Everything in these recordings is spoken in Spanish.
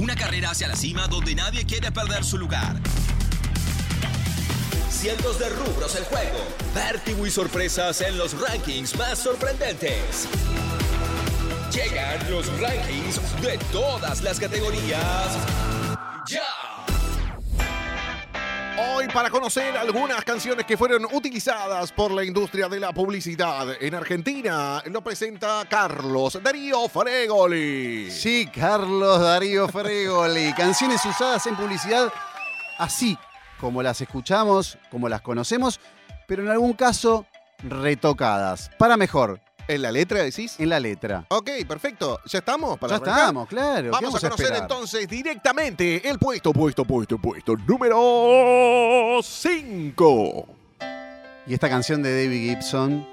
Una carrera hacia la cima donde nadie quiere perder su lugar. Cientos de rubros en juego. Vértigo y sorpresas en los rankings más sorprendentes. Llegan los rankings de todas las categorías. ¡Ya! Hoy para conocer algunas canciones que fueron utilizadas por la industria de la publicidad en Argentina, lo presenta Carlos Darío Fregoli. Sí, Carlos Darío Fregoli. Canciones usadas en publicidad así como las escuchamos, como las conocemos, pero en algún caso retocadas. Para mejor. ¿En la letra decís? En la letra. Ok, perfecto. ¿Ya estamos? Ya estamos, claro. Vamos a conocer entonces directamente el puesto número 5. Y esta canción de Debbie Gibson.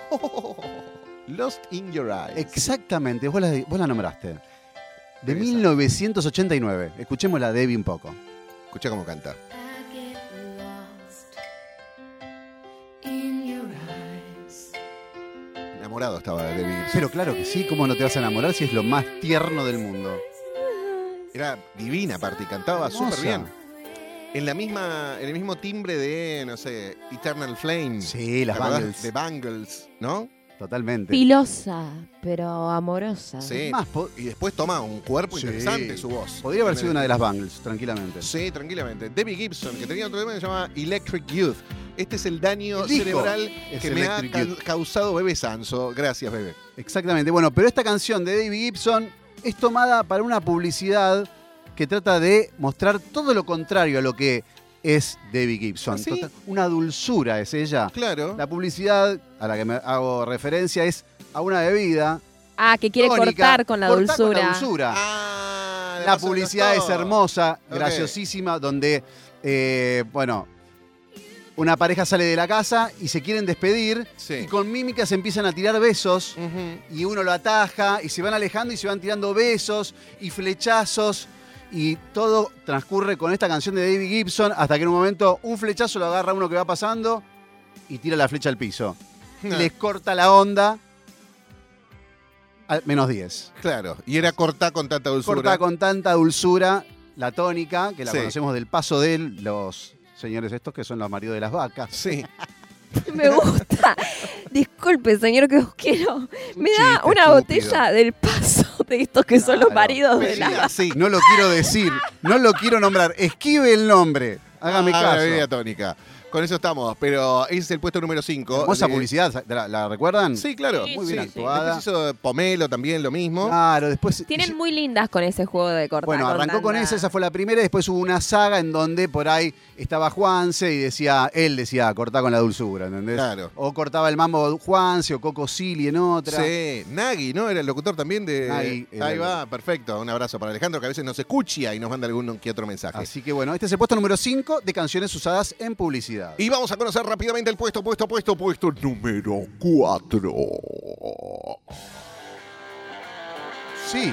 Lost in Your Eyes. Exactamente, vos la nombraste. De 1989. Escuchémosla, Debbie, un poco. Escucha cómo canta. Enamorado estaba de Debbie Gibson. Pero claro que sí, ¿cómo no te vas a enamorar si es lo más tierno del mundo? Era divina aparte y cantaba súper bien. En el mismo timbre de, no sé, Eternal Flame. Sí, las Bangles. De Bangles, ¿no? Totalmente. Filosa, pero amorosa. Sí. Y después toma un cuerpo interesante su voz. Podría haber sido una de las Bangles, tranquilamente. Sí, tranquilamente. Debbie Gibson, que tenía otro tema que se llama Electric Youth. Este es el daño cerebral que me ha causado Bebe Sanso. Gracias, Bebe. Exactamente. Bueno, pero esta canción de Debbie Gibson es tomada para una publicidad que trata de mostrar todo lo contrario a lo que es Debbie Gibson. ¿Ah, sí? Una dulzura es ella. Claro. La publicidad a la que me hago referencia es a una bebida. Que quiere tónica, cortar con la dulzura. Con la dulzura. La publicidad es hermosa, graciosísima, donde, una pareja sale de la casa y se quieren despedir y con mímica se empiezan a tirar besos y uno lo ataja y se van alejando y se van tirando besos y flechazos y todo transcurre con esta canción de Debbie Gibson hasta que en un momento un flechazo lo agarra uno que va pasando y tira la flecha al piso. Y les corta la onda al menos 10. Claro, y era cortar con tanta dulzura. Corta con tanta dulzura la tónica, que la conocemos del paso de los señores estos que son los maridos de las vacas. Sí. Me gusta. Disculpe, señor, que os quiero. Me da una botella del paso de estos que son los maridos de las vacas. Sí, no lo quiero decir, no lo quiero nombrar. Esquive el nombre. Hágame caso. La bebida tónica. Con eso estamos, pero ese es el puesto número 5. Hermosa publicidad, ¿la recuerdan? Sí, claro. Sí, muy bien actuada. Después hizo Pomelo también, lo mismo. Claro, después... Tienen muy lindas con ese juego de cortar. Bueno, arrancó con esa fue la primera, y después hubo una saga en donde por ahí estaba Juanse y él decía, cortá con la dulzura, ¿entendés? Claro. O cortaba el mambo Juanse o Coco Silly en otra. Sí, Nagui, ¿no? Era el locutor también de... Nagui, ahí va, perfecto. Un abrazo para Alejandro, que a veces nos escucha y nos manda algún que otro mensaje. Así que bueno, este es el puesto número 5 de canciones usadas en publicidad. Y vamos a conocer rápidamente el puesto número 4. Sí.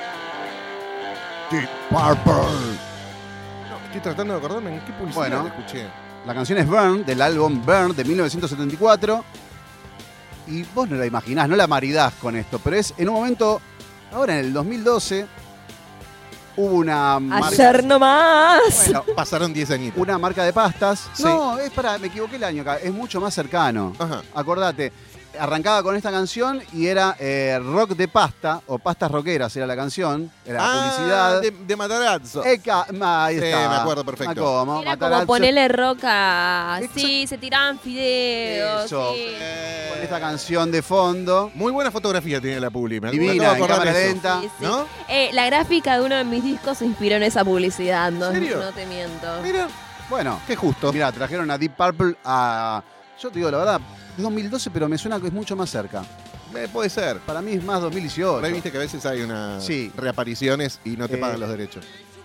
Deep Purple. No, estoy tratando de acordarme en qué publicidad la escuché. La canción es Burn, del álbum Burn de 1974. Y vos no la imaginás, no la maridás con esto, pero es en un momento, ahora en el 2012, hubo una marca... Ayer nomás. Bueno, pasaron 10 añitos. Una marca de pastas. Sí. No, me equivoqué el año acá, es mucho más cercano. Ajá. Acordate, arrancaba con esta canción y era rock de pasta, o pastas rockeras era la canción, era la publicidad. De Matarazzo. Ahí está. Sí, me acuerdo perfecto. ¿Cómo? Era Matarazzo. como ponerle roca. Sí, se tiraban fideos. Eso. Sí. Con esta canción de fondo. Muy buena fotografía tiene la publi. Me Divina, acabo de en cámara acordar de eso. lenta. Sí, sí. ¿No? La gráfica de uno de mis discos se inspiró en esa publicidad, no, ¿En serio? no te miento. Mira, Bueno, qué justo. mirá, trajeron a Deep Purple a... Yo te digo la verdad, es 2012, pero me suena que es mucho más cerca. Puede ser. Para mí es más 2018. Ahí viste que a veces hay unas reapariciones y no te pagan los derechos.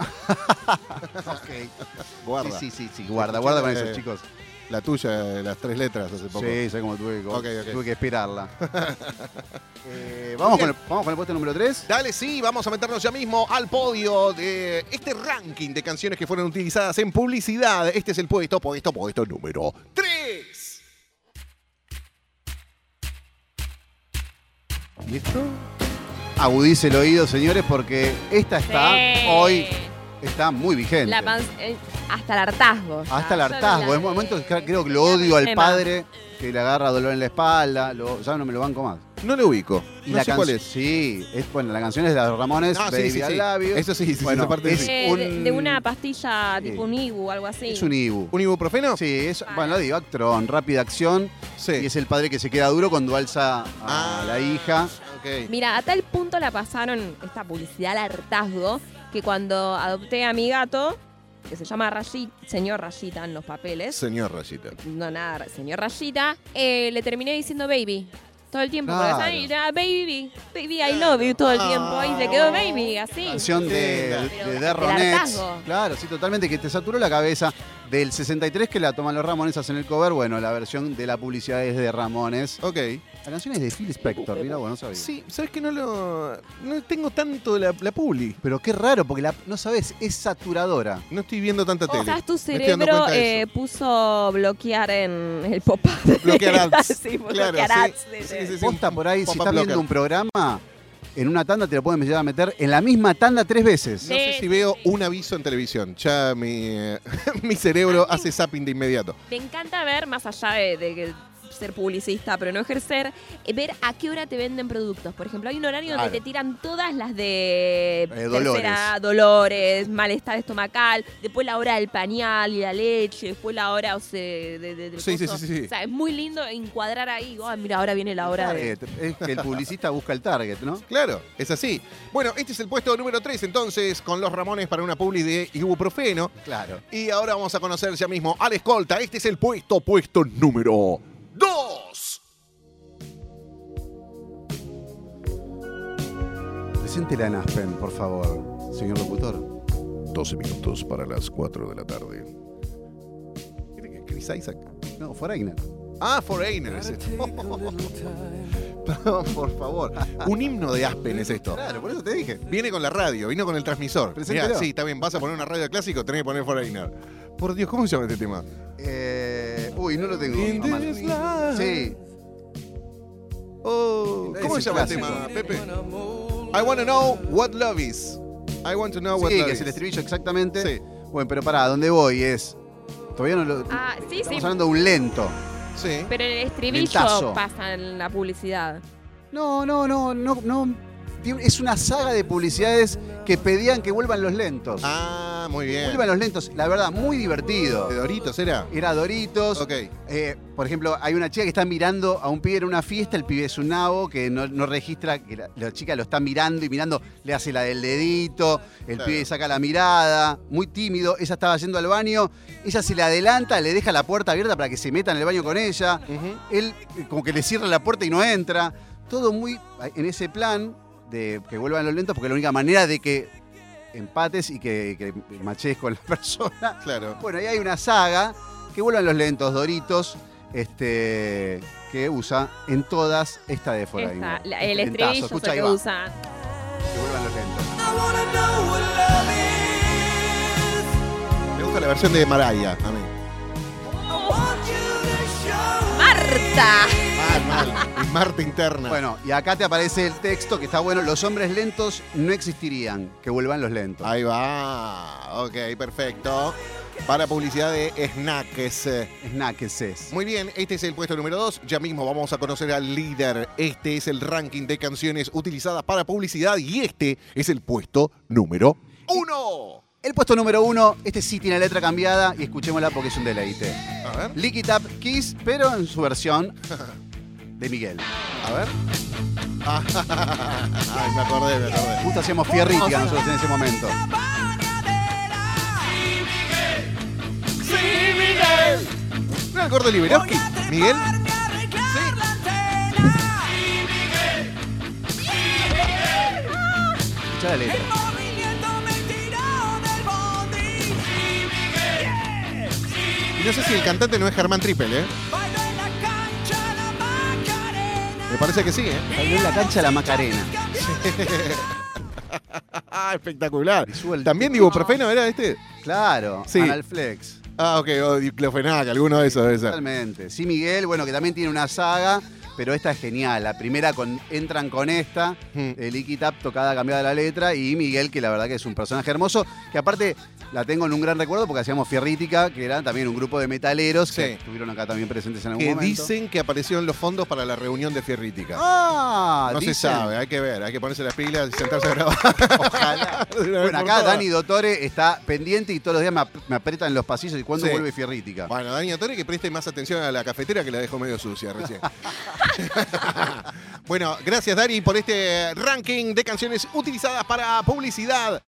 Ok. Guarda. Sí, guarda con eso, chicos. La tuya, las 3 letras hace poco. Sí, sé cómo tuve que esperarla. ¿Vamos con el puesto número 3? Dale, sí, vamos a meternos ya mismo al podio de este ranking de canciones que fueron utilizadas en publicidad. Este es el puesto número 3. ¿Y esto? Agudice el oído, señores, porque esta está Sí. hoy está muy vigente. Hasta el hartazgo. Hasta el Ya, hartazgo. yo En momentos creo que lo odio al problema. padre que le agarra dolor en la espalda. Ya no me lo banco más. No lo ubico. Y No la sé cuál canción. es. Sí, bueno, la canción es de los Ramones, Ah, sí, Baby sí, I sí. Love You. Eso sí, Bueno, esa parte es sí. De una pastilla Sí. tipo un Ibu, algo así. Es un Ibu. ¿Un ibuprofeno? Sí, bueno, lo digo, Actron, rápida acción. Sí. Y es el padre que se queda duro cuando alza a Ah. la hija. Ok. Mira, a tal punto la pasaron esta publicidad al hartazgo que cuando adopté a mi gato, que se llama señor Rayita en los papeles, Señor Rayita. no nada, señor Rayita, le terminé diciendo baby. Todo el tiempo, Claro. porque baby, I love you todo el tiempo. Y le quedó baby, así. Canción de Pero The del Ronettes. hartazgo. Claro, sí, totalmente, que te saturó la cabeza. Del 63 que la toman los Ramones, hacen el cover. Bueno, la versión de la publicidad es de Ramones. Ok. La canción es de Phil Spector, mira, bueno, no sabía. Sí, ¿sabes que no tengo tanto la publi? Pero qué raro, porque no sabes, es saturadora. No estoy viendo tanta tele. Quizás tu Me estoy dando cerebro cuenta de eso. puso bloquear en el pop-up. Bloquear ads. Sí, puso Claro, bloquear sí. ads. Sí, sí, sí. Posta por ahí, si Pop-up estás viendo blocker. un programa, en una tanda te lo pueden llegar a meter en la misma tanda 3 veces. No sé Sí, si sí, veo sí. un aviso en televisión. Ya mi cerebro hace zapping de inmediato. Me encanta ver, más allá de que ser publicista, pero no ejercer, ver a qué hora te venden productos. Por ejemplo, hay un horario Claro. donde te tiran todas las de Dolores. dolores, malestar estomacal, después la hora del pañal y la leche, después la hora del Sí, sí, coso. sí, sí. O sea, es muy lindo encuadrar ahí. Oh, mira, ahora viene la hora de... Target. Es que el publicista busca el target, ¿no? Claro, es así. Bueno, este es el puesto número 3, entonces, con los Ramones para una publi de ibuprofeno. Claro. Y ahora vamos a conocer ya mismo al escolta. Este es el puesto número 2. Preséntela en Aspen, por favor, señor locutor. 12 minutos para las 4 de la tarde. ¿Quiere que Chris Isaac? No, Foreigner. Ah, Foreigner es esto. Perdón, por favor. Un himno de Aspen es esto. Claro, por eso te dije. Viene con la radio, vino con el transmisor. Preséntelo. Mirá, sí, está bien, vas a poner una radio clásica, tenés que poner Foreigner. Por Dios, ¿cómo se llama este tema? Uy, no lo tengo. In a mano. this life. Sí. Oh, ¿cómo Es se un llama el clásico. tema, Pepe? I want to know what love is. I want to know what Sí, love que is. es el estribillo exactamente. Sí. Bueno, pero pará, ¿dónde voy? Todavía no lo... Ah, sí, sí. Estamos hablando de un lento. Sí. Pero el estribillo Lentazo. pasa en la publicidad. No. Es una saga de publicidades que pedían que vuelvan los lentos. Ah, muy bien. Vuelvan los lentos, la verdad, muy divertido. ¿De Doritos era? Era Doritos. Ok. Por ejemplo, hay una chica que está mirando a un pibe en una fiesta, el pibe es un nabo que no registra, que la chica lo está mirando y mirando, le hace la del dedito, el Claro. pibe saca la mirada, muy tímido, ella estaba yendo al baño, ella se le adelanta, le deja la puerta abierta para que se meta en el baño con ella, Ujú. él como que le cierra la puerta y no entra, todo muy en ese plan de que vuelvan los lentos, porque es la única manera de que empates y que machees con la persona. Claro. Bueno, ahí hay una saga que vuelvan los lentos, Doritos, que usa en todas esta de Foreigner. El estribillo es el que usa. Que vuelvan los lentos. Me gusta la versión de Mariah, a mí. ¡Marta! Mal. Mi Marta interna. Bueno, y acá te aparece el texto que está bueno. Los hombres lentos no existirían. Que vuelvan los lentos. Ahí va. Ok, perfecto. Para publicidad de Snacks. Snacks. Muy bien, este es el puesto número 2. Ya mismo vamos a conocer al líder. Este es el ranking de canciones utilizadas para publicidad y este es el puesto número 1. El puesto número 1, este sí tiene letra cambiada y escuchémosla porque es un deleite. A ver, Lick It Up Kiss, pero en su versión de Miguel. a ver. Ay, me acordé. Justo hacíamos fierrítica nosotros en ese momento. ¿No era el gordo Liberowski? ¿Miguel? Escuchá la letra. Y no sé si el cantante no es Germán Trippel, ¿eh? Me parece que sí, ¿eh? Salió en la cancha la Macarena. Espectacular. Le sube el- ¿También ibuprofeno era este? Claro, Sí. Analflex. Ah, ok, o diclofenac, alguno de esos debe ser. Totalmente. Sí, Miguel, bueno, que también tiene una saga pero esta es genial. La primera entran con esta, Licky Tap tocada, cambiada la letra, y Miguel, que la verdad que es un personaje hermoso, que aparte la tengo en un gran recuerdo porque hacíamos Fierrítica, que era también un grupo de metaleros que estuvieron acá también presentes en algún momento. Dicen que aparecieron los fondos para la reunión de Fierrítica. No se sabe, hay que ver, hay que ponerse las pilas y sentarse a grabar. Ojalá. Bueno, acá Dani Dottore está pendiente y todos los días me aprieta en los pasillos y cuándo vuelve Fierrítica. Bueno, Dani Dottore que preste más atención a la cafetera que la dejó medio sucia recién. Bueno, gracias Dani por este ranking de canciones utilizadas para publicidad.